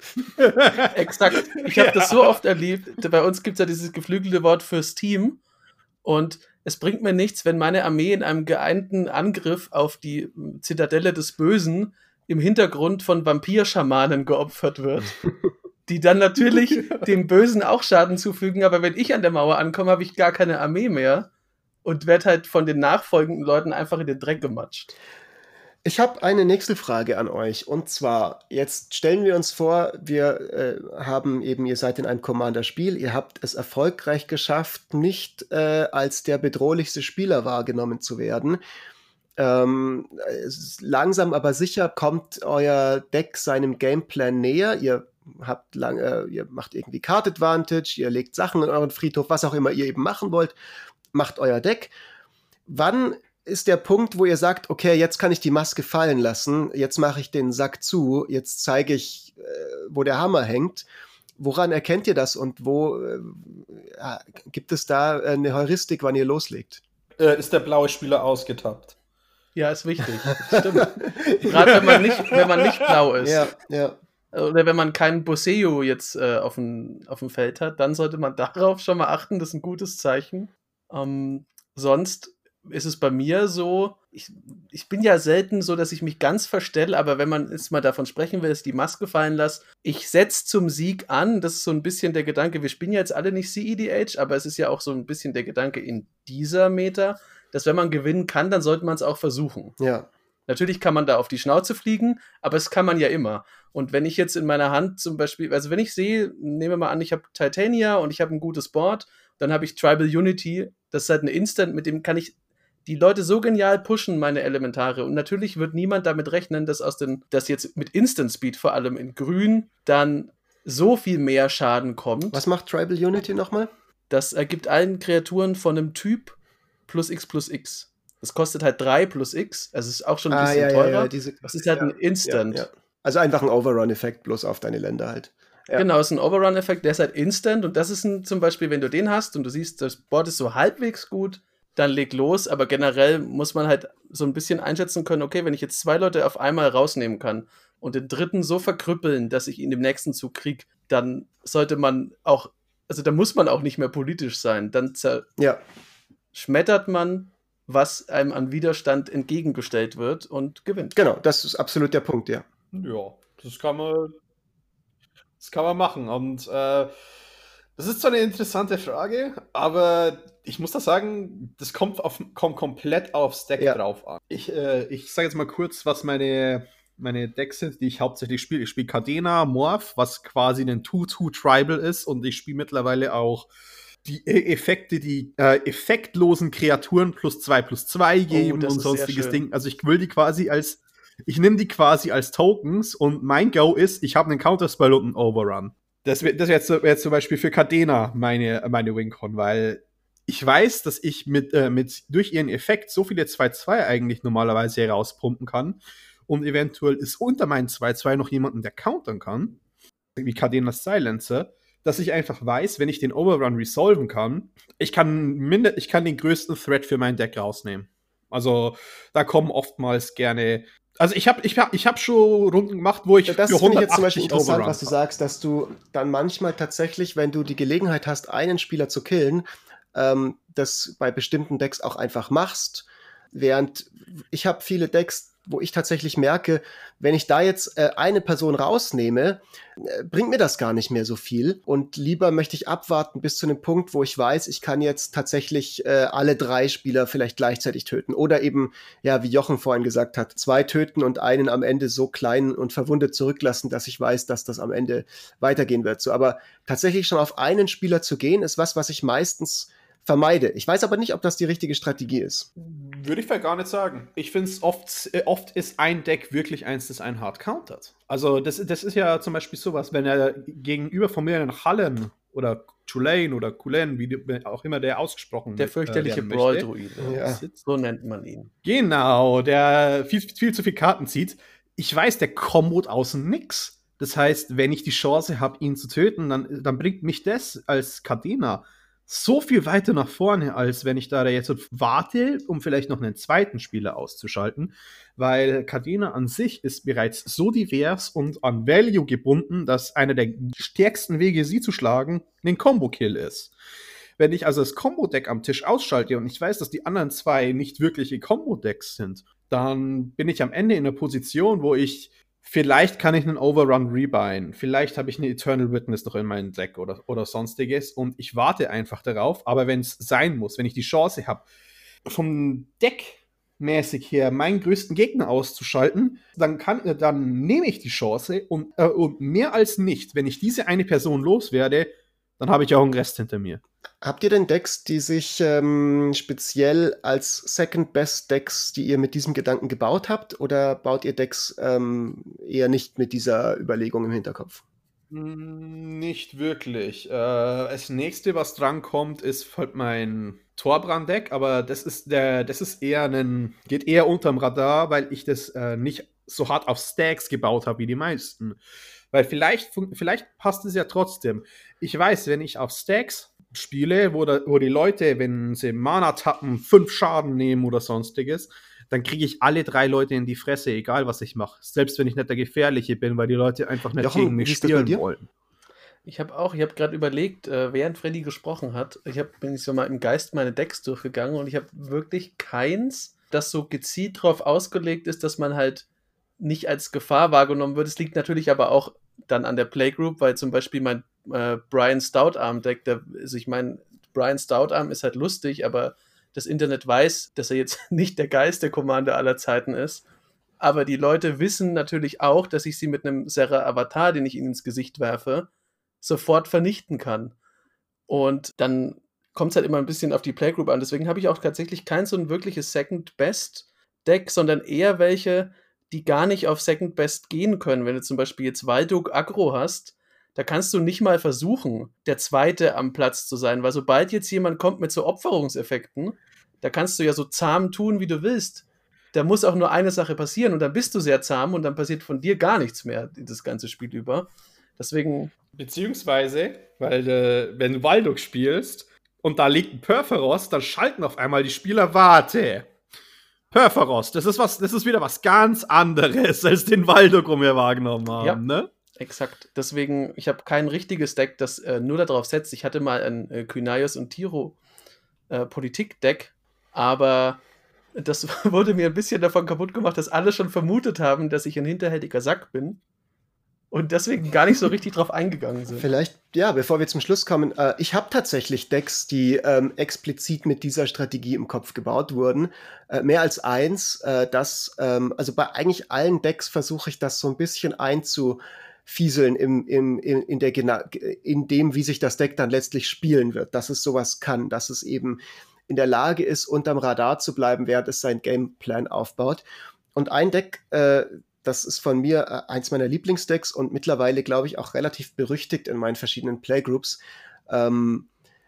mehr. Exakt. Ich habe ja. das so oft erlebt. Bei uns gibt es ja dieses geflügelte Wort fürs Team. Und es bringt mir nichts, wenn meine Armee in einem geeinten Angriff auf die Zitadelle des Bösen im Hintergrund von Vampirschamanen geopfert wird, die dann natürlich dem Bösen auch Schaden zufügen, aber wenn ich an der Mauer ankomme, habe ich gar keine Armee mehr und werde halt von den nachfolgenden Leuten einfach in den Dreck gematscht. Ich habe eine nächste Frage an euch, und zwar, jetzt stellen wir uns vor, wir äh, haben eben, ihr seid in einem Commander-Spiel, ihr habt es erfolgreich geschafft, nicht äh, als der bedrohlichste Spieler wahrgenommen zu werden. Ähm, langsam aber sicher kommt euer Deck seinem Gameplan näher. Ihr habt lang, äh, ihr macht irgendwie Card Advantage, ihr legt Sachen in euren Friedhof, was auch immer ihr eben machen wollt, macht euer Deck. Wann ist der Punkt, wo ihr sagt, okay, jetzt kann ich die Maske fallen lassen, jetzt mache ich den Sack zu, jetzt zeige ich, äh, wo der Hammer hängt? Woran erkennt ihr das und wo äh, gibt es da eine Heuristik, wann ihr loslegt? Äh, ist der blaue Spieler ausgetappt? Ja, ist wichtig. Stimmt. Gerade wenn man nicht, wenn man nicht blau ist. Ja, ja. Oder wenn man keinen Boseo jetzt äh, auf dem auf dem Feld hat, dann sollte man darauf schon mal achten. Das ist ein gutes Zeichen. Ähm, sonst ist es bei mir so, ich, ich bin ja selten so, dass ich mich ganz verstelle, aber wenn man jetzt mal davon sprechen will, dass ich die Maske fallen lasse, ich setze zum Sieg an. Das ist so ein bisschen der Gedanke, wir spielen ja jetzt alle nicht C E D H, aber es ist ja auch so ein bisschen der Gedanke in dieser Meta, dass wenn man gewinnen kann, dann sollte man es auch versuchen. Ja. Natürlich kann man da auf die Schnauze fliegen, aber es kann man ja immer. Und wenn ich jetzt in meiner Hand zum Beispiel, also wenn ich sehe, nehmen wir mal an, ich habe Titania und ich habe ein gutes Board, dann habe ich Tribal Unity, das ist halt ein Instant, mit dem kann ich die Leute so genial pushen, meine Elementare. Und natürlich wird niemand damit rechnen, dass aus den, dass jetzt mit Instant Speed, vor allem in Grün, dann so viel mehr Schaden kommt. Was macht Tribal Unity nochmal? Das ergibt allen Kreaturen von einem Typ plus X plus X. Das kostet halt drei plus X, also ist auch schon ein ah, bisschen ja, teurer. Ja, ja, diese, das ist halt ja, ein Instant. Ja, ja. Also einfach ein Overrun-Effekt bloß auf deine Länder halt. Ja. Genau, ist ein Overrun-Effekt, der ist halt instant und das ist ein, zum Beispiel, wenn du den hast und du siehst, das Board ist so halbwegs gut, dann leg los, aber generell muss man halt so ein bisschen einschätzen können, okay, wenn ich jetzt zwei Leute auf einmal rausnehmen kann und den dritten so verkrüppeln, dass ich ihn im nächsten Zug krieg, dann sollte man auch, also da muss man auch nicht mehr politisch sein, dann zerschmettert ja. man, was einem an Widerstand entgegengestellt wird und gewinnt. Genau, das ist absolut der Punkt, ja. Ja, das kann man, das kann man machen. Und äh, das ist zwar eine interessante Frage, aber ich muss da sagen, das kommt, auf, kommt komplett aufs Deck Ja. drauf an. Ich, äh, ich sage jetzt mal kurz, was meine, meine Decks sind, die ich hauptsächlich spiele. Ich spiele Cadena, Morph, was quasi ein two two Tribal ist, und ich spiele mittlerweile auch die Effekte, die äh, effektlosen Kreaturen plus zwei plus zwei geben das und ist sehr sonstiges schön. Ding. Also ich will die quasi als, ich nehme die quasi als Tokens, und mein Go ist, ich habe einen Counterspell und einen Overrun. Das wäre das wär jetzt, wär jetzt zum Beispiel für Cadena meine, meine Wincon, weil ich weiß, dass ich mit, äh, mit durch ihren Effekt so viele zwei zwei eigentlich normalerweise herauspumpen kann, und eventuell ist unter meinen zwei zwei noch jemanden, der countern kann, wie Cadenas Silencer, dass ich einfach weiß, wenn ich den Overrun resolven kann, ich kann, minder, ich kann den größten Threat für mein Deck rausnehmen. Also da kommen oftmals gerne, also ich habe ich hab, ich hab schon Runden gemacht, wo ich Ja, das für finde ich jetzt zum Beispiel hundertachtzig interessant, Overrun was du hab. sagst, dass du dann manchmal tatsächlich, wenn du die Gelegenheit hast, einen Spieler zu killen, ähm, das bei bestimmten Decks auch einfach machst, während ich habe viele Decks, wo ich tatsächlich merke, wenn ich da jetzt äh, eine Person rausnehme, äh, bringt mir das gar nicht mehr so viel, und lieber möchte ich abwarten bis zu einem Punkt, wo ich weiß, ich kann jetzt tatsächlich äh, alle drei Spieler vielleicht gleichzeitig töten, oder eben, ja, wie Jochen vorhin gesagt hat, zwei töten und einen am Ende so klein und verwundet zurücklassen, dass ich weiß, dass das am Ende weitergehen wird. So, aber tatsächlich schon auf einen Spieler zu gehen, ist was, was ich meistens vermeide. Ich weiß aber nicht, ob das die richtige Strategie ist. Würde ich vielleicht gar nicht sagen. Ich finde es oft, äh, oft ist ein Deck wirklich eins, das einen hart countert. Also das, das ist ja zum Beispiel sowas, wenn er gegenüber von mir einen Hallen oder Tulane oder Kulen, wie die, auch immer der ausgesprochen Der wird, fürchterliche äh, werden möchte. Brawl-Druide. Ja. So nennt man ihn. Genau, der viel, viel zu viel Karten zieht. Ich weiß, der kombot außen nix. Das heißt, wenn ich die Chance habe, ihn zu töten, dann, dann bringt mich das als Cadena so viel weiter nach vorne, als wenn ich da jetzt warte, um vielleicht noch einen zweiten Spieler auszuschalten, weil Cadena an sich ist bereits so divers und an Value gebunden, dass einer der stärksten Wege, sie zu schlagen, ein Combo-Kill ist. Wenn ich also das Combo-Deck am Tisch ausschalte und ich weiß, dass die anderen zwei nicht wirkliche Combo-Decks sind, dann bin ich am Ende in einer Position, wo ich vielleicht kann ich einen Overrun rebuyen, vielleicht habe ich eine Eternal Witness noch in meinem Deck oder, oder sonstiges, und ich warte einfach darauf, aber wenn es sein muss, wenn ich die Chance habe, vom Deck mäßig her meinen größten Gegner auszuschalten, dann, kann, dann nehme ich die Chance, und, äh, und mehr als nicht, wenn ich diese eine Person loswerde, dann habe ich auch einen Rest hinter mir. Habt ihr denn Decks, die sich ähm, speziell als Second-Best-Decks, die ihr mit diesem Gedanken gebaut habt, oder baut ihr Decks ähm, eher nicht mit dieser Überlegung im Hinterkopf? Nicht wirklich. Äh, das nächste, was drankommt, ist halt mein Torbrand-Deck, aber das ist der, das ist eher ein, geht eher unterm Radar, weil ich das äh, nicht so hart auf Stacks gebaut habe wie die meisten. Weil vielleicht, vielleicht passt es ja trotzdem. Ich weiß, wenn ich auf Stacks spiele, wo, da, wo die Leute, wenn sie Mana tappen, fünf Schaden nehmen oder sonstiges, dann kriege ich alle drei Leute in die Fresse, egal was ich mache. Selbst wenn ich nicht der Gefährliche bin, weil die Leute einfach nicht Jochen, gegen mich wie ist das bei spielen dir? wollen. Ich habe auch, ich habe gerade überlegt, äh, während Freddy gesprochen hat, ich hab, bin ich so mal im Geist meine Decks durchgegangen, und ich habe wirklich keins, das so gezielt darauf ausgelegt ist, dass man halt nicht als Gefahr wahrgenommen wird. Es liegt natürlich aber auch dann an der Playgroup, weil zum Beispiel mein äh, Brian Stoutarm-Deck, der, also ich meine, Brian Stoutarm ist halt lustig, aber das Internet weiß, dass er jetzt nicht der geilste Commander aller Zeiten ist. Aber die Leute wissen natürlich auch, dass ich sie mit einem Serra Avatar, den ich ihnen ins Gesicht werfe, sofort vernichten kann. Und dann kommt es halt immer ein bisschen auf die Playgroup an. Deswegen habe ich auch tatsächlich kein so ein wirkliches Second-Best-Deck, sondern eher welche, die gar nicht auf Second Best gehen können. Wenn du zum Beispiel jetzt Walduk Aggro hast, da kannst du nicht mal versuchen, der Zweite am Platz zu sein, weil sobald jetzt jemand kommt mit so Opferungseffekten, da kannst du ja so zahm tun, wie du willst. Da muss auch nur eine Sache passieren, und dann bist du sehr zahm, und dann passiert von dir gar nichts mehr das ganze Spiel über. Deswegen Beziehungsweise, weil äh, wenn du Walduk spielst und da liegt ein Perforos, dann schalten auf einmal die Spieler, warte, Perforos, das ist was, das ist wieder was ganz anderes, als den Walduk um wir wahrgenommen haben, Ja. ne? Exakt. Deswegen, ich habe kein richtiges Deck, das äh, nur darauf setzt. Ich hatte mal ein äh, Kynaios und Tiro äh, Politik-Deck, aber das wurde mir ein bisschen davon kaputt gemacht, dass alle schon vermutet haben, dass ich ein hinterhältiger Sack bin und deswegen gar nicht so richtig drauf eingegangen sind. Vielleicht, ja, bevor wir zum Schluss kommen, äh, ich habe tatsächlich Decks, die ähm, explizit mit dieser Strategie im Kopf gebaut wurden. Äh, mehr als eins. Äh, das, ähm, also bei eigentlich allen Decks versuche ich das so ein bisschen einzufieseln im, im, in, in, der, in dem, wie sich das Deck dann letztlich spielen wird. Dass es sowas kann, dass es eben in der Lage ist, unterm Radar zu bleiben, während es seinen Gameplan aufbaut. Und ein Deck, äh, das ist von mir äh, eins meiner Lieblingsdecks und mittlerweile, glaube ich, auch relativ berüchtigt in meinen verschiedenen Playgroups. Ähm,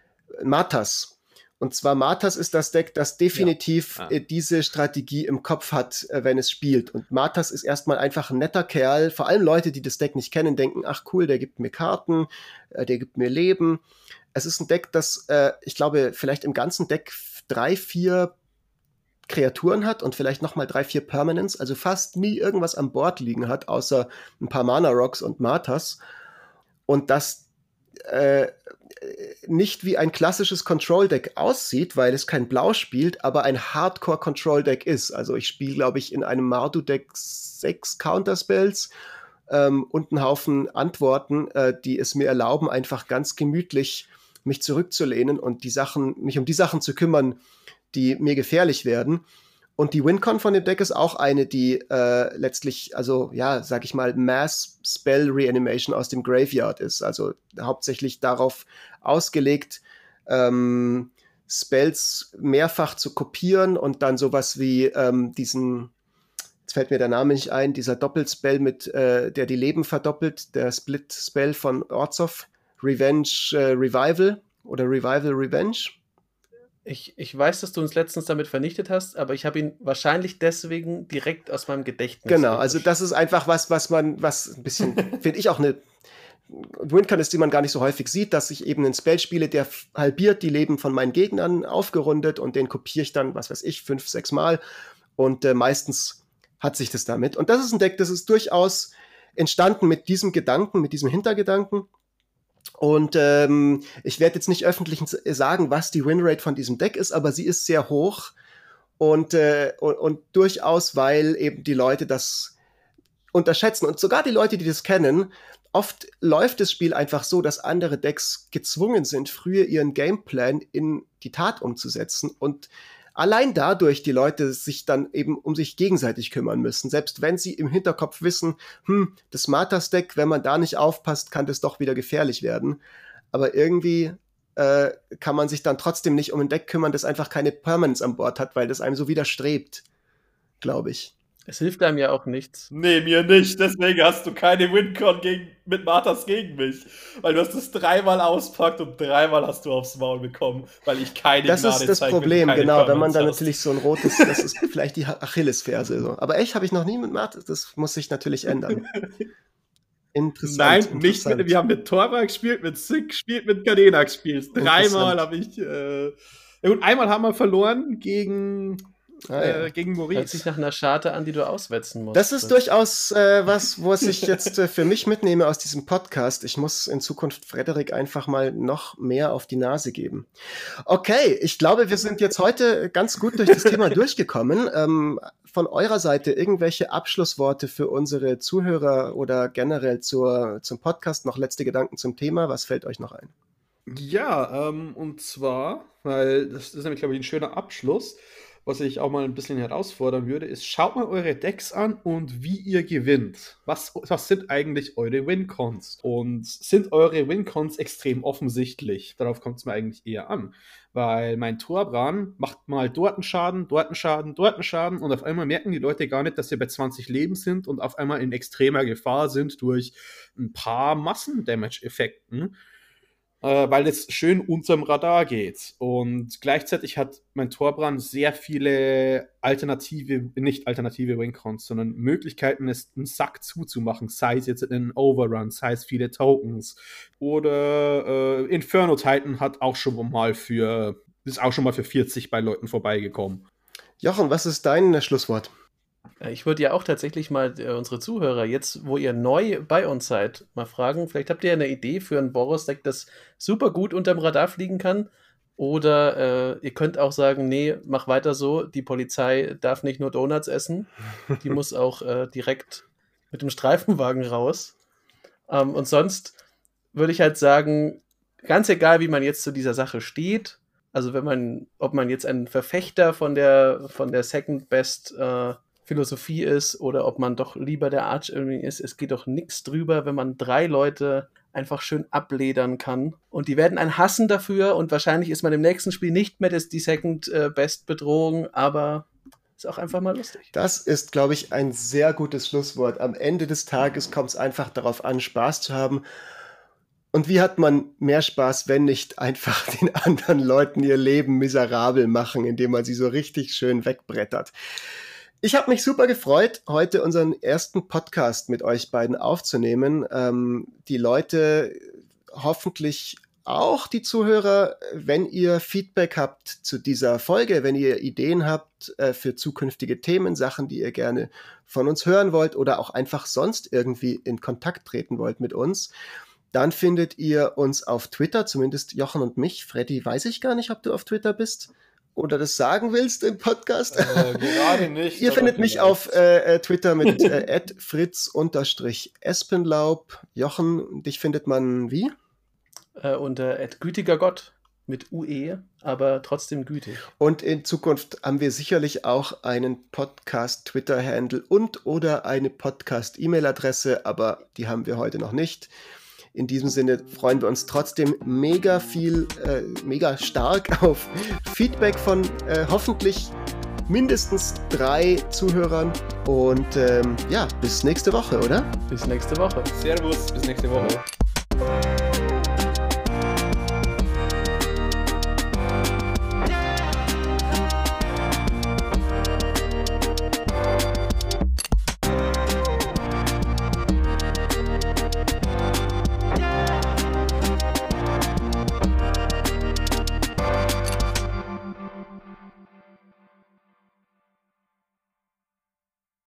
Martas. Und zwar Martas ist das Deck, das definitiv ja. Ah. äh, diese Strategie im Kopf hat, äh, wenn es spielt. Und Martas ist erstmal einfach ein netter Kerl. Vor allem Leute, die das Deck nicht kennen, denken, ach cool, der gibt mir Karten, äh, der gibt mir Leben. Es ist ein Deck, das, äh, ich glaube, vielleicht im ganzen Deck drei, vier Kreaturen hat und vielleicht noch mal drei, vier Permanents, also fast nie irgendwas am Board liegen hat, außer ein paar Mana-Rocks und Martas. Und das äh, nicht wie ein klassisches Control-Deck aussieht, weil es kein Blau spielt, aber ein Hardcore-Control-Deck ist. Also ich spiele, glaube ich, in einem Mardu-Deck sechs Counterspells ähm, und einen Haufen Antworten, äh, die es mir erlauben, einfach ganz gemütlich mich zurückzulehnen und die Sachen, mich um die Sachen zu kümmern, die mir gefährlich werden. Und die Wincon von dem Deck ist auch eine, die äh, letztlich, also ja, sag ich mal, Mass Spell Reanimation aus dem Graveyard ist. Also hauptsächlich darauf ausgelegt, ähm, Spells mehrfach zu kopieren und dann sowas wie ähm, diesen, jetzt fällt mir der Name nicht ein, dieser Doppelspell mit, äh, der die Leben verdoppelt, der Split-Spell von Orzhov, Revenge äh, Revival oder Revival Revenge. Ich, ich weiß, dass du uns letztens damit vernichtet hast, aber ich habe ihn wahrscheinlich deswegen direkt aus meinem Gedächtnis. Genau, also das ist einfach was, was man, was ein bisschen, finde ich auch eine Wincon ist, die man gar nicht so häufig sieht, dass ich eben einen Spell spiele, der halbiert die Leben von meinen Gegnern aufgerundet und den kopiere ich dann, was weiß ich, fünf, sechs Mal und äh, meistens hat sich das damit. Und das ist ein Deck, das ist durchaus entstanden mit diesem Gedanken, mit diesem Hintergedanken. Und ähm, ich werde jetzt nicht öffentlich sagen, was die Winrate von diesem Deck ist, aber sie ist sehr hoch und, äh, und, und durchaus, weil eben die Leute das unterschätzen. Und sogar die Leute, die das kennen, oft läuft das Spiel einfach so, dass andere Decks gezwungen sind, früher ihren Gameplan in die Tat umzusetzen und allein dadurch die Leute sich dann eben um sich gegenseitig kümmern müssen. Selbst wenn sie im Hinterkopf wissen, hm, das Martas-Deck, wenn man da nicht aufpasst, kann das doch wieder gefährlich werden. Aber irgendwie äh, kann man sich dann trotzdem nicht um ein Deck kümmern, das einfach keine Permanents an Bord hat, weil das einem so widerstrebt, glaube ich. Es hilft einem ja auch nichts. Nee, mir nicht. Deswegen hast du keine Wincon gegen, mit Martas gegen mich. Weil du hast es dreimal auspackt und dreimal hast du aufs Maul bekommen, weil ich keine Das Gnade ist das zeig, Problem, genau. Wenn man dann hast. natürlich so ein rotes, das ist vielleicht die Achillesferse. So. Aber echt habe ich noch nie mit Martas. Das muss sich natürlich ändern. Interessant. Nein, interessant. nicht mit, wir haben mit Torwart gespielt, mit Sick gespielt, mit Gardena gespielt. Dreimal habe ich, äh, ja gut, einmal haben wir verloren gegen, ah, äh, ja. gegen Maurice. Hört sich nach einer Scharte an, die du auswetzen musst. Das ist durchaus äh, was, was ich jetzt äh, für mich mitnehme aus diesem Podcast. Ich muss in Zukunft Frederik einfach mal noch mehr auf die Nase geben. Okay, ich glaube, wir sind jetzt heute ganz gut durch das Thema durchgekommen. Ähm, von eurer Seite irgendwelche Abschlussworte für unsere Zuhörer oder generell zur, zum Podcast? Noch letzte Gedanken zum Thema? Was fällt euch noch ein? Ja, ähm, und zwar, weil das ist nämlich, glaube ich, ein schöner Abschluss, was ich auch mal ein bisschen herausfordern würde, ist, schaut mal eure Decks an und wie ihr gewinnt. Was, was sind eigentlich eure Wincons? Und sind eure Wincons extrem offensichtlich? Darauf kommt es mir eigentlich eher an. Weil mein Torbran macht mal dort einen Schaden, dort einen Schaden, dort einen Schaden und auf einmal merken die Leute gar nicht, dass sie bei zwanzig Leben sind und auf einmal in extremer Gefahr sind durch ein paar Massendamage-Effekten. äh, weil es schön unterm Radar geht. Und gleichzeitig hat mein Torbrand sehr viele alternative, nicht alternative Wincons, sondern Möglichkeiten, es einen Sack zuzumachen, sei es jetzt in Overrun, sei es viele Tokens. Oder äh, Inferno Titan hat auch schon mal für, ist auch schon mal für vierzig bei Leuten vorbeigekommen. Jochen, was ist dein Schlusswort? Ich würde ja auch tatsächlich mal äh, unsere Zuhörer, jetzt wo ihr neu bei uns seid, mal fragen, vielleicht habt ihr ja eine Idee für ein Boros-Deck, das super gut unterm Radar fliegen kann. Oder äh, ihr könnt auch sagen, nee, mach weiter so, die Polizei darf nicht nur Donuts essen, die muss auch äh, direkt mit dem Streifenwagen raus. Ähm, und sonst würde ich halt sagen, ganz egal, wie man jetzt zu dieser Sache steht, also wenn man, ob man jetzt ein Verfechter von der, von der Second Best äh, Philosophie ist oder ob man doch lieber der Arch Enemy ist. Es geht doch nichts drüber, wenn man drei Leute einfach schön abledern kann. Und die werden einen hassen dafür und wahrscheinlich ist man im nächsten Spiel nicht mehr das, die Second äh, Best Bedrohung, aber ist auch einfach mal lustig. Das ist, glaube ich, ein sehr gutes Schlusswort. Am Ende des Tages kommt es einfach darauf an, Spaß zu haben. Und wie hat man mehr Spaß, wenn nicht einfach den anderen Leuten ihr Leben miserabel machen, indem man sie so richtig schön wegbrettert? Ich habe mich super gefreut, heute unseren ersten Podcast mit euch beiden aufzunehmen. Ähm, die Leute, hoffentlich auch die Zuhörer, wenn ihr Feedback habt zu dieser Folge, wenn ihr Ideen habt äh, für zukünftige Themen, Sachen, die ihr gerne von uns hören wollt oder auch einfach sonst irgendwie in Kontakt treten wollt mit uns, dann findet ihr uns auf Twitter, zumindest Jochen und mich. Freddy, weiß ich gar nicht, ob du auf Twitter bist oder das sagen willst im Podcast. Äh, gerade nicht. Ihr findet mich vielleicht auf äh, Twitter mit äh, at fritz-espenlaub. Jochen, dich findet man wie? Äh, unter at gütiger Gott mit U E, aber trotzdem gütig. Und in Zukunft haben wir sicherlich auch einen Podcast-Twitter-Handle und oder eine Podcast-E-Mail-Adresse, aber die haben wir heute noch nicht. In diesem Sinne freuen wir uns trotzdem mega viel, äh, mega stark auf Feedback von äh, hoffentlich mindestens drei Zuhörern. Und ähm, ja, bis nächste Woche, oder? Bis nächste Woche. Servus, bis nächste Woche.